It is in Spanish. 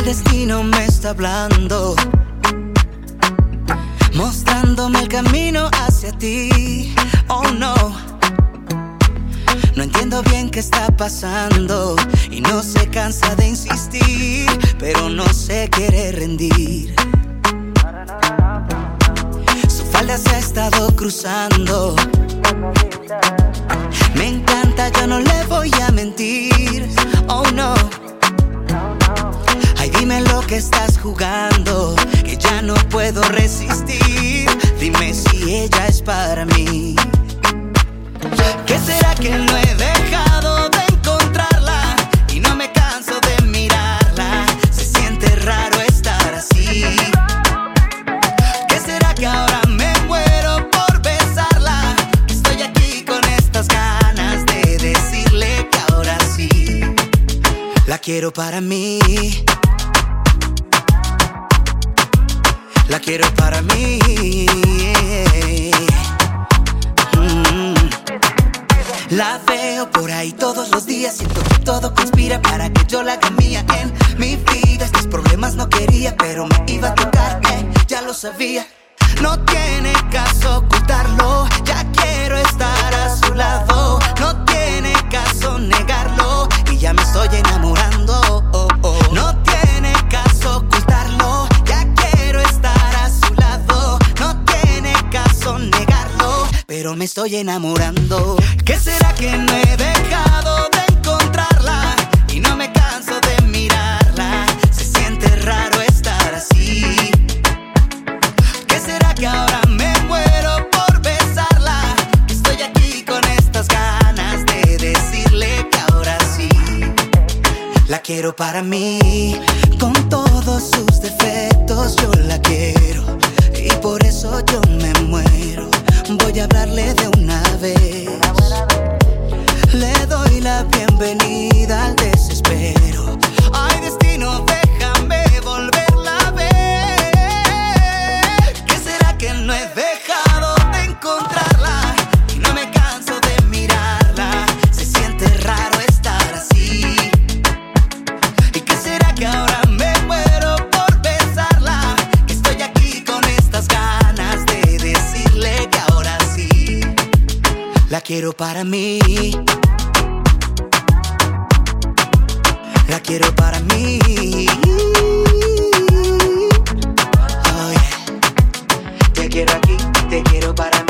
El destino me está hablando, mostrándome el camino hacia ti. Oh no, no entiendo bien qué está pasando y no se cansa de insistir, pero no se quiere rendir. Su falda se ha estado cruzando, me encanta, yo no le voy a mentir. Oh no, ay dime lo que estás jugando, que ya no puedo resistir. Dime si ella es para mí. ¿Qué será que no he dejado de encontrarla y no me canso de mirarla? Se siente raro estar así. ¿Qué será que ahora me muero por besarla? Estoy aquí con estas ganas de decirle que ahora sí la quiero para mí. La quiero para mí. La veo por ahí todos los días, siento que todo conspira para que yo la haga mía en mi vida. Estos problemas no quería, pero me iba a tocar, ya lo sabía. No tiene caso ocultarlo, ya quiero estar a su lado. No tiene caso negarlo, y ya me estoy enamorando. No tiene caso ocultarlo, ya quiero estar a su lado. No tiene caso negarlo, pero me estoy enamorando. ¿Qué será que no he dejado de encontrarla y no me canso de mirarla? Se siente raro estar así. ¿Qué será que ahora me muero por besarla? Estoy aquí con estas ganas de decirle que ahora sí la quiero para mí. Con todos sus defectos yo la quiero y por eso yo me muero. Voy a hablarle de una vez. Le doy la bienvenida al desespero. Ay, destino, déjame volverla a ver. ¿Qué será que no he dejado de encontrarla y no me canso de mirarla? Se siente raro estar así. ¿Y qué será que ahora me muero por besarla? Que estoy aquí con estas ganas de decirle que ahora sí la quiero para mí. La quiero para mí. Oh, yeah. Te quiero aquí, te quiero para mí.